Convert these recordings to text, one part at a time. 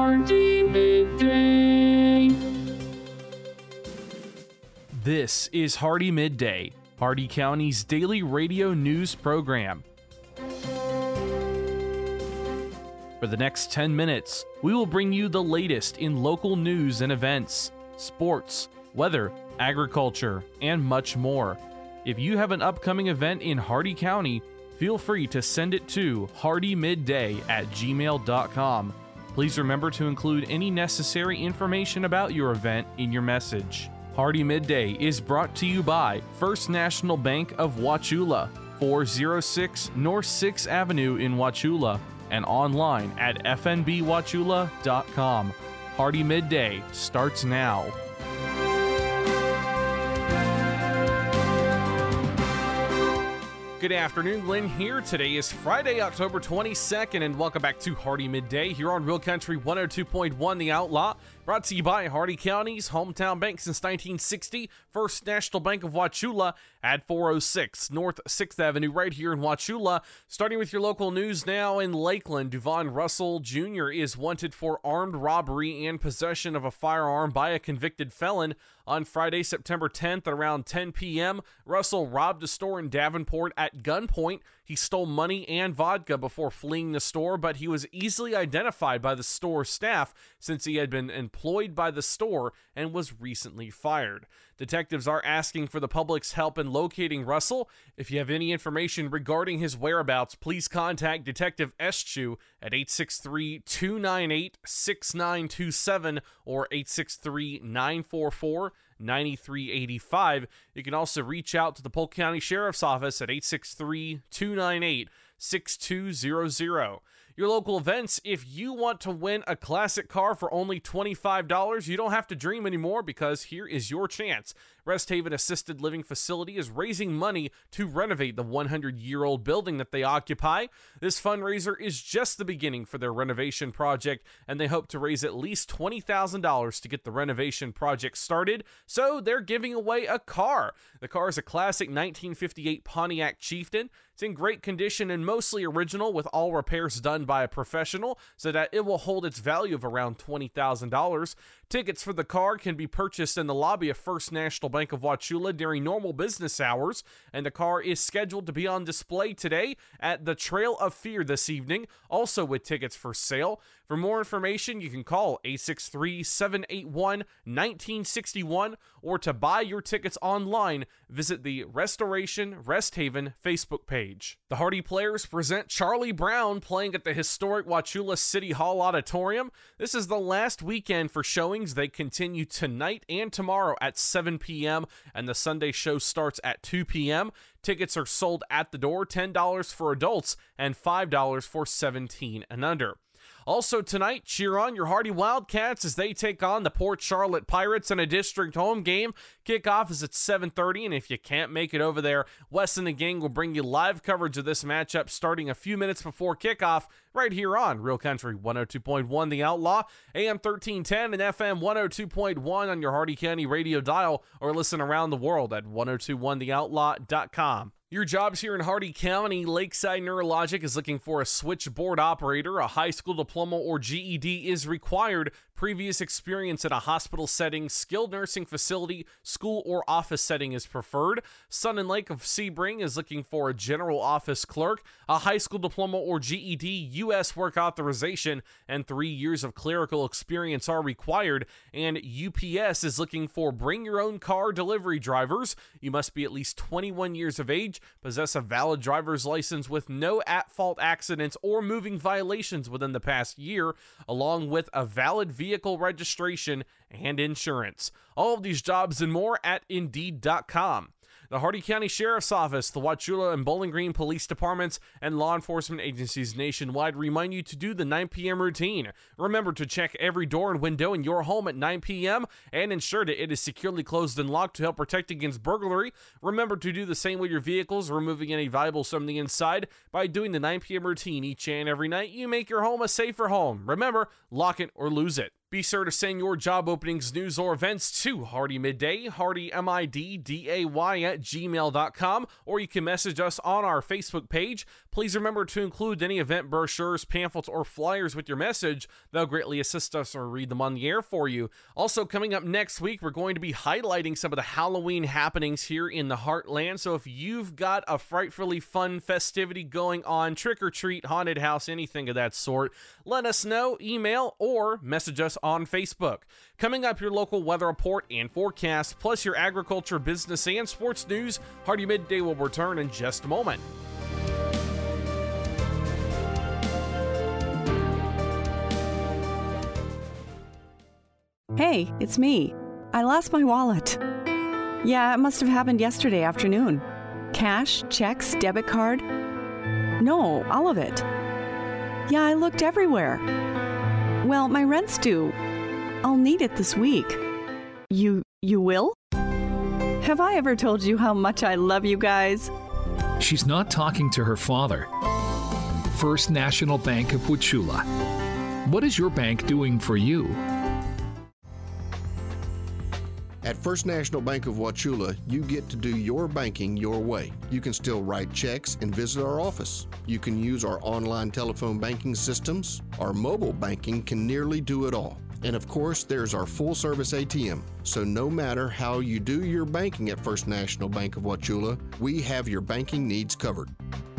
Hardy Midday. This is Hardy Midday, Hardy County's daily radio news program. For the next 10 minutes, we will bring you the latest in local news and events, sports, weather, agriculture, and much more. If you have an upcoming event in Hardy County, feel free to send it to hardymidday@gmail.com. Please remember to include any necessary information about your event in your message. Hardy Midday is brought to you by First National Bank of Wauchula, 406 North 6th Avenue in Wauchula, and online at fnbwauchula.com. Hardy Midday starts now. Good afternoon, Glenn here. Today is Friday, October 22nd, and welcome back to Hardy Midday here on Real Country 102.1 The Outlaw. Brought to you by Hardy County's hometown bank since 1960, First National Bank of Wauchula at 406 North 6th Avenue right here in Wauchula. Starting with your local news now in Lakeland, Devon Russell Jr. is wanted for armed robbery and possession of a firearm by a convicted felon. On Friday, September 10th at around 10 p.m., Russell robbed a store in Davenport at gunpoint. He stole money and vodka before fleeing the store, but he was easily identified by the store staff since he had been employed by the store and was recently fired. Detectives are asking for the public's help in locating Russell. If you have any information regarding his whereabouts, please contact Detective Eschew at 863-298-6927 or 863-944-9385. You can also reach out to the Polk County Sheriff's Office at 863-298-6200. Your local events, if you want to win a classic car for only $25, you don't have to dream anymore because here is your chance. Rest Haven Assisted Living Facility is raising money to renovate the 100-year-old building that they occupy. This fundraiser is just the beginning for their renovation project, and they hope to raise at least $20,000 to get the renovation project started, so they're giving away a car. The car is a classic 1958 Pontiac Chieftain. It's in great condition and mostly original with all repairs done by a professional so that it will hold its value of around $20,000. Tickets for the car can be purchased in the lobby of First National Bank of Wauchula during normal business hours, and the car is scheduled to be on display today at the Trail of Fear this evening, also with tickets for sale. For more information, you can call 863-781-1961, or to buy your tickets online, visit the Restoration Rest Haven Facebook page. The Hardy Players present Charlie Brown playing at the historic Wauchula City Hall Auditorium. This is the last weekend for showings. They continue tonight and tomorrow at 7 p.m., and the Sunday show starts at 2 p.m. Tickets are sold at the door, $10 for adults and $5 for 17 and under. Also tonight, cheer on your Hardy Wildcats as they take on the Port Charlotte Pirates in a district home game. Kickoff is at 7:30, and if you can't make it over there, Wes and the gang will bring you live coverage of this matchup starting a few minutes before kickoff right here on Real Country 102.1 The Outlaw, AM 1310 and FM 102.1 on your Hardy County radio dial, or listen around the world at 1021theoutlaw.com. Your jobs here in Hardy County. Lakeside Neurologic is looking for a switchboard operator. A high school diploma or GED is required. Previous experience in a hospital setting, skilled nursing facility, school, or office setting is preferred. Sun and Lake of Sebring is looking for a general office clerk. A high school diploma or GED, U.S. work authorization, and 3 years of clerical experience are required. And UPS is looking for bring your own car delivery drivers. You must be at least 21 years of age, possess a valid driver's license with no at-fault accidents or moving violations within the past year, along with a valid vehicle registration and insurance. All of these jobs and more at Indeed.com. The Hardy County Sheriff's Office, the Wauchula and Bowling Green Police Departments, and law enforcement agencies nationwide remind you to do the 9 p.m. routine. Remember to check every door and window in your home at 9 p.m. and ensure that it is securely closed and locked to help protect against burglary. Remember to do the same with your vehicles, removing any valuables from the inside. By doing the 9 p.m. routine each and every night, you make your home a safer home. Remember, lock it or lose it. Be sure to send your job openings, news, or events to Hardy Midday, Hardy MIDDAY at gmail.com, or you can message us on our Facebook page. Please remember to include any event brochures, pamphlets, or flyers with your message. They'll greatly assist us or read them on the air for you. Also, coming up next week, we're going to be highlighting some of the Halloween happenings here in the Heartland. So if you've got a frightfully fun festivity going on, trick or treat, haunted house, anything of that sort, let us know, email, or message us on Facebook. Coming up, your local weather report and forecast, plus your agriculture, business, and sports news. Hardy Midday will return in just a moment. Hey, it's me. I lost my wallet. Yeah, it must have happened yesterday afternoon. Cash, checks, debit card. No, all of it. Yeah, I looked everywhere. Well, my rent's due. I'll need it this week. You will? Have I ever told you how much I love you guys? She's not talking to her father. First National Bank of Wauchula. What is your bank doing for you? At First National Bank of Wauchula, you get to do your banking your way. You can still write checks and visit our office. You can use our online telephone banking systems. Our mobile banking can nearly do it all. And of course, there's our full-service ATM. So no matter how you do your banking at First National Bank of Wauchula, we have your banking needs covered.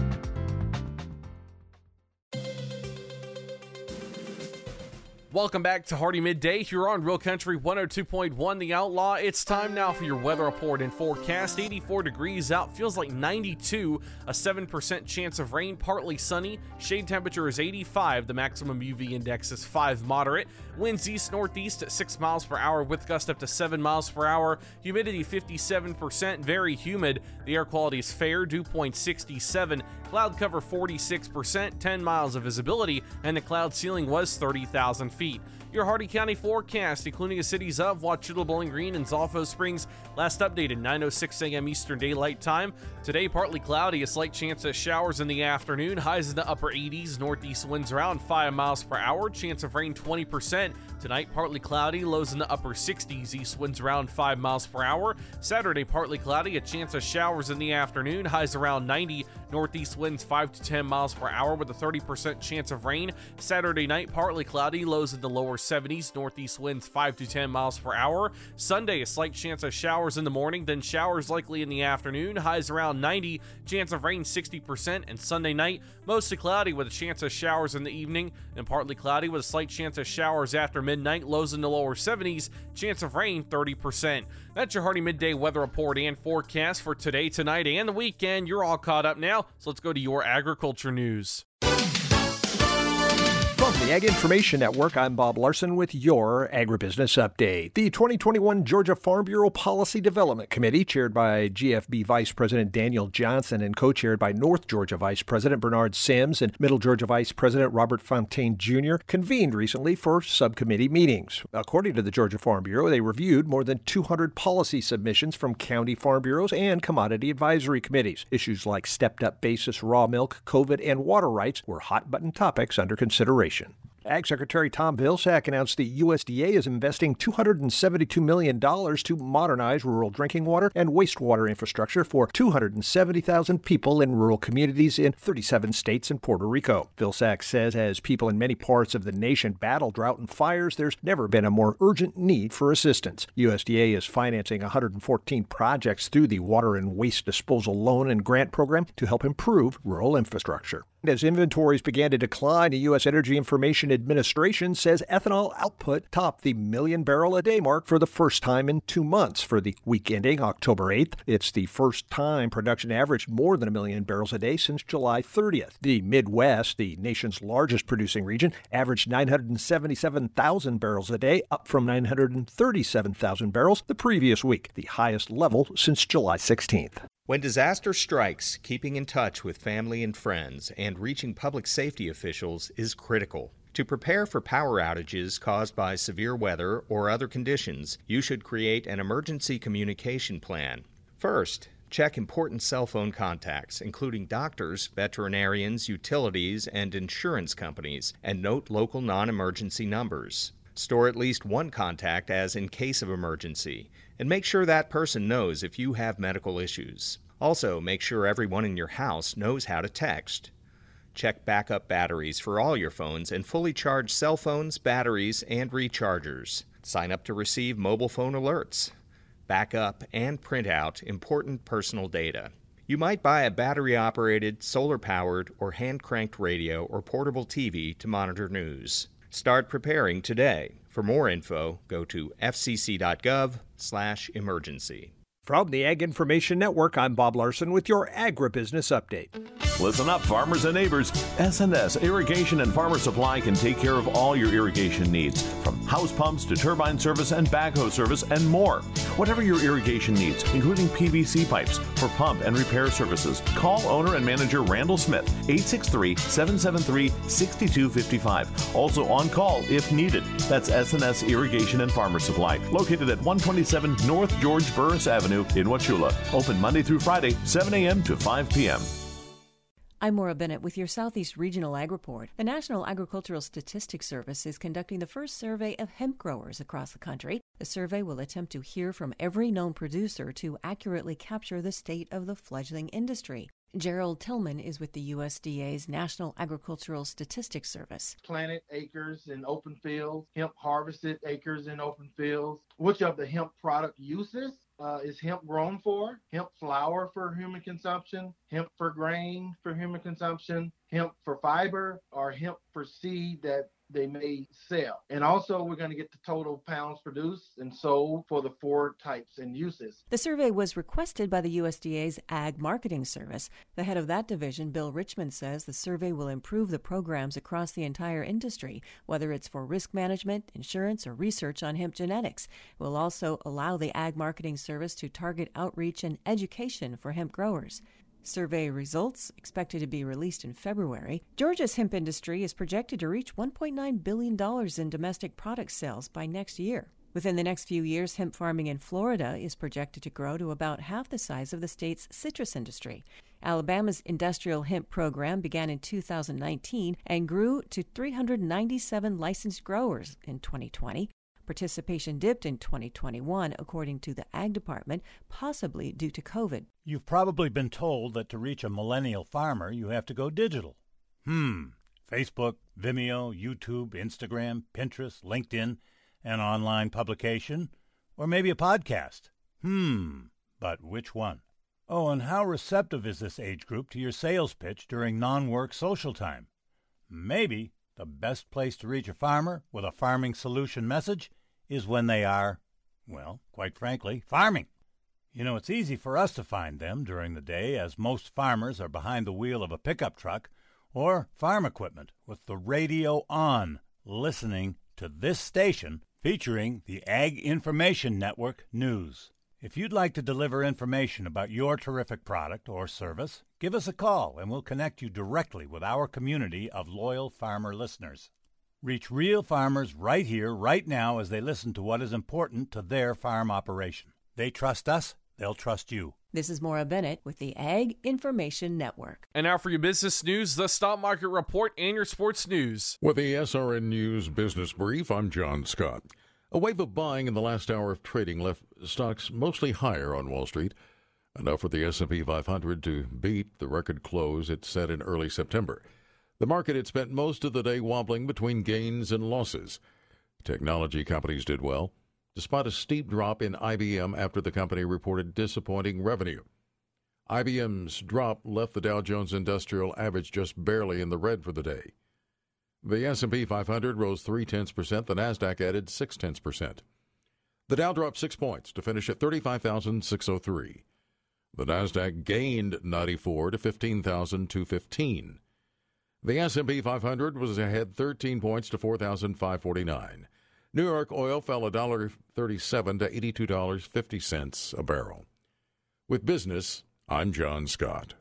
Welcome back to Hardy Midday here on Real Country 102.1 The Outlaw. It's time now for your weather report and forecast. 84 degrees out, feels like 92, a 7% chance of rain, partly sunny. Shade temperature is 85, the maximum UV index is 5 moderate. Winds east-northeast at 6 miles per hour with gust up to 7 miles per hour. Humidity 57%, very humid. The air quality is fair, dew point 67. Cloud cover 46%, 10 miles of visibility, and the cloud ceiling was 30,000 feet. Your Hardy County forecast, including the cities of Wauchula, Bowling Green, and Zolfo Springs, last updated 9:06 a.m. Eastern Daylight Time. Today, partly cloudy, a slight chance of showers in the afternoon. Highs in the upper 80s, northeast winds around 5 miles per hour. Chance of rain 20%. Tonight, partly cloudy, lows in the upper 60s, east winds around 5 miles per hour. Saturday, partly cloudy, a chance of showers in the afternoon. Highs around 90, northeast winds 5 to 10 miles per hour with a 30% chance of rain. Saturday night, partly cloudy, lows in the lower 70s, northeast winds 5 to 10 miles per hour. Sunday, a slight chance of showers in the morning, then showers likely in the afternoon. Highs around 90, chance of rain 60%, and Sunday night, mostly cloudy with a chance of showers in the evening, and partly cloudy with a slight chance of showers after midnight. Lows in the lower 70s, chance of rain 30%. That's your Hardy Midday weather report and forecast for today, tonight, and the weekend. You're all caught up now, so let's go to your agriculture news. From the Ag Information Network, I'm Bob Larson with your Agribusiness Update. The 2021 Georgia Farm Bureau Policy Development Committee, chaired by GFB Vice President Daniel Johnson and co-chaired by North Georgia Vice President Bernard Sims and Middle Georgia Vice President Robert Fontaine Jr., convened recently for subcommittee meetings. According to the Georgia Farm Bureau, they reviewed more than 200 policy submissions from county farm bureaus and commodity advisory committees. Issues like stepped-up basis raw milk, COVID, and water rights were hot-button topics under consideration. Ag Secretary Tom Vilsack announced the USDA is investing $272 million to modernize rural drinking water and wastewater infrastructure for 270,000 people in rural communities in 37 states and Puerto Rico. Vilsack says as people in many parts of the nation battle drought and fires, there's never been a more urgent need for assistance. USDA is financing 114 projects through the Water and Waste Disposal Loan and Grant Program to help improve rural infrastructure. As inventories began to decline, the U.S. Energy Information Administration says ethanol output topped the million-barrel-a-day mark for the first time in 2 months. For the week ending October 8th, it's the first time production averaged more than 1 million barrels a day since July 30th. The Midwest, the nation's largest producing region, averaged 977,000 barrels a day, up from 937,000 barrels the previous week, the highest level since July 16th. When disaster strikes, keeping in touch with family and friends and reaching public safety officials is critical. To prepare for power outages caused by severe weather or other conditions, you should create an emergency communication plan. First, check important cell phone contacts, including doctors, veterinarians, utilities, and insurance companies, and note local non-emergency numbers. Store at least one contact as in case of emergency, and make sure that person knows if you have medical issues. Also, make sure everyone in your house knows how to text. Check backup batteries for all your phones and fully charge cell phones, batteries, and rechargers. Sign up to receive mobile phone alerts. Back up and print out important personal data. You might buy a battery-operated, solar-powered, or hand-cranked radio or portable TV to monitor news. Start preparing today. For more info, go to fcc.gov/emergency. From the Ag Information Network, I'm Bob Larson with your Agribusiness Update. Listen up, farmers and neighbors. S&S Irrigation and Farmer Supply can take care of all your irrigation needs, from house pumps to turbine service and backhoe service and more. Whatever your irrigation needs, including PVC pipes for pump and repair services, call owner and manager Randall Smith, 863-773-6255. Also on call if needed. That's S&S Irrigation and Farmer Supply, located at 127 North George Burris Avenue in Wauchula. Open Monday through Friday, 7 a.m. to 5 p.m. I'm Maura Bennett with your Southeast Regional Ag Report. The National Agricultural Statistics Service is conducting the first survey of hemp growers across the country. The survey will attempt to hear from every known producer to accurately capture the state of the fledgling industry. Gerald Tillman is with the USDA's National Agricultural Statistics Service. Planted acres in open fields, hemp harvested acres in open fields. Which of the hemp product uses is hemp grown for? Hemp flower for human consumption, hemp for grain for human consumption, hemp for fiber, or hemp for seed that they may sell. And also we're going to get the total pounds produced and sold for the 4 types and uses. The survey was requested by the USDA's Ag Marketing Service. The head of that division, Bill Richmond, says the survey will improve the programs across the entire industry, whether it's for risk management, insurance, or research on hemp genetics. It will also allow the Ag Marketing Service to target outreach and education for hemp growers. Survey results expected to be released in February. Georgia's hemp industry is projected to reach $1.9 billion in domestic product sales by next year. Within the next few years, hemp farming in Florida is projected to grow to about half the size of the state's citrus industry. Alabama's industrial hemp program began in 2019 and grew to 397 licensed growers in 2020. Participation dipped in 2021, according to the Ag Department, possibly due to COVID. You've probably been told that to reach a millennial farmer, you have to go digital. Facebook, Vimeo, YouTube, Instagram, Pinterest, LinkedIn, an online publication, or maybe a podcast. But which one? Oh, and how receptive is this age group to your sales pitch during non-work social time? Maybe the best place to reach a farmer with a farming solution message is when they are, well, quite frankly, farming. You know, it's easy for us to find them during the day, as most farmers are behind the wheel of a pickup truck or farm equipment with the radio on, listening to this station featuring the Ag Information Network News. If you'd like to deliver information about your terrific product or service, give us a call and we'll connect you directly with our community of loyal farmer listeners. Reach real farmers right here, right now, as they listen to what is important to their farm operation. They trust us, they'll trust you. This is Maura Bennett with the Ag Information Network. And now for your business news, the stock market report, and your sports news. With the SRN News Business Brief, I'm John Scott. A wave of buying in the last hour of trading left stocks mostly higher on Wall Street, enough for the S&P 500 to beat the record close it set in early September. The market had spent most of the day wobbling between gains and losses. Technology companies did well, despite a steep drop in IBM after the company reported disappointing revenue. IBM's drop left the Dow Jones Industrial Average just barely in the red for the day. The S&P 500 rose 0.3%. The Nasdaq added 0.6%. The Dow dropped 6 points to finish at 35,603. The Nasdaq gained 94 to 15,215. The S&P 500 was ahead 13 points to 4,549. New York oil fell $1.37 to $82.50 a barrel. With business, I'm John Scott.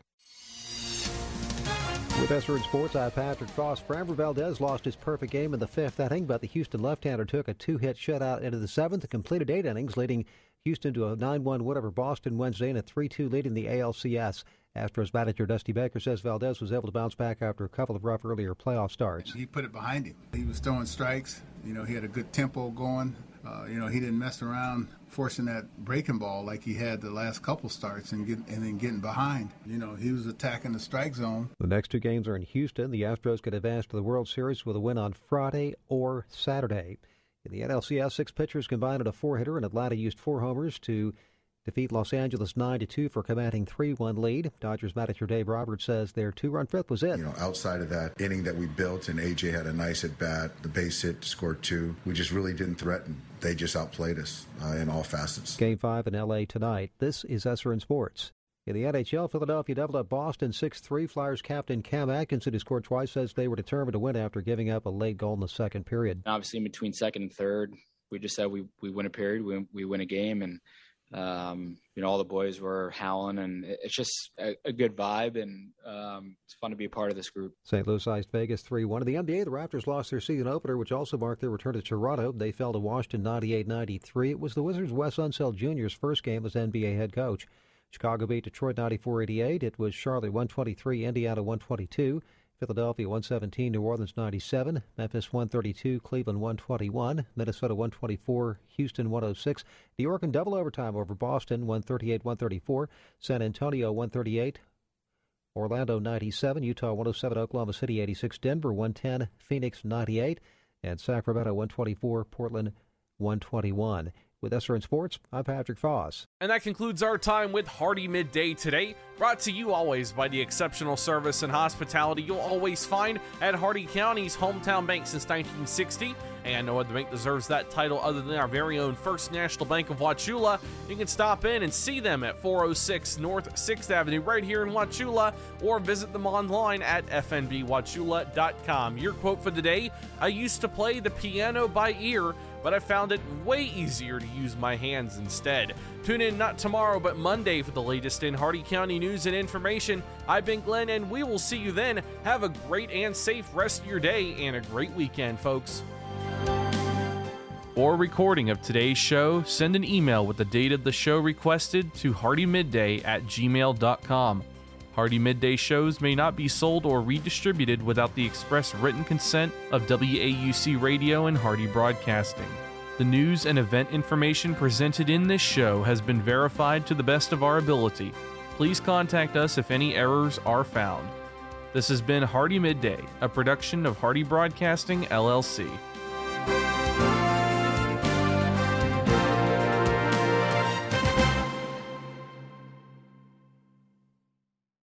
With SRN Sports, I'm Patrick Frost. Framber Valdez lost his perfect game in the 5th inning, but the Houston left-hander took a 2-hit shutout into the 7th and completed 8 innings, leading Houston to a 9-1 win over Boston Wednesday and a 3-2 lead in the ALCS. Astros manager Dusty Baker says Valdez was able to bounce back after a couple of rough earlier playoff starts. He put it behind him. He was throwing strikes. He had a good tempo going. He didn't mess around forcing that breaking ball like he had the last couple starts and then getting behind. He was attacking the strike zone. The next two games are in Houston. The Astros could advance to the World Series with a win on Friday or Saturday. In the NLCS, 6 pitchers combined in a 4-hitter, and Atlanta used 4 homers to defeat Los Angeles 9-2 for a commanding 3-1 lead. Dodgers manager Dave Roberts says their 2-run fifth was it. Outside of that inning that we built, and A.J. had a nice at-bat, the base hit to score 2, we just really didn't threaten. They just outplayed us in all facets. Game 5 in L.A. tonight. This is SRN Sports. In the NHL, Philadelphia doubled up Boston 6-3. Flyers captain Cam Atkinson, who scored twice, says they were determined to win after giving up a late goal in the second period. Obviously, in between second and third, we just said we win a period, we win a game, and all the boys were howling, and it's just a good vibe, and it's fun to be a part of this group. St. Louis iced Vegas 3-1. In the NBA, the Raptors lost their season opener, which also marked their return to Toronto. They fell to Washington 98-93. It was the Wizards' Wes Unseld Jr.'s first game as NBA head coach. Chicago beat Detroit 94-88. It was Charlotte 123, Indiana 122. Philadelphia 117, New Orleans 97, Memphis 132, Cleveland 121, Minnesota 124, Houston 106, New York in double overtime over Boston 138-134, San Antonio 138, Orlando 97, Utah 107, Oklahoma City 86, Denver 110, Phoenix 98, and Sacramento 124, Portland 121. With SRN Sports, I'm Patrick Foss. And that concludes our time with Hardee Midday today, brought to you always by the exceptional service and hospitality you'll always find at Hardee County's hometown bank since 1960. And no other bank deserves that title other than our very own First National Bank of Wauchula. You can stop in and see them at 406 North 6th Avenue right here in Wauchula, or visit them online at fnbwauchula.com. Your quote for the day: I used to play the piano by ear, but I found it way easier to use my hands instead. Tune in not tomorrow, but Monday for the latest in Hardee County news and information. I've been Glenn, and we will see you then. Have a great and safe rest of your day and a great weekend, folks. For a recording of today's show, send an email with the date of the show requested to hardeemidday@gmail.com. Hardee Midday shows may not be sold or redistributed without the express written consent of WAUC Radio and Hardee Broadcasting. The news and event information presented in this show has been verified to the best of our ability. Please contact us if any errors are found. This has been Hardee Midday, a production of Hardee Broadcasting, LLC.